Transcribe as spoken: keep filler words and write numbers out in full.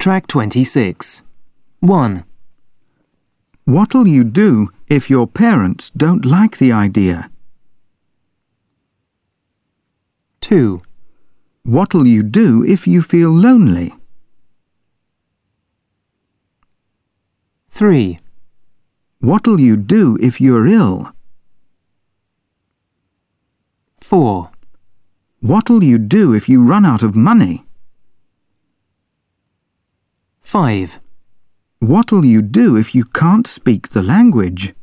Track twenty-six. one. What'll you do if your parents don't like the idea? two. What'll you do if you feel lonely? three. What'll you do if you're ill? four. What'll you do if you run out of money? five. What'll you do if you can't speak the language?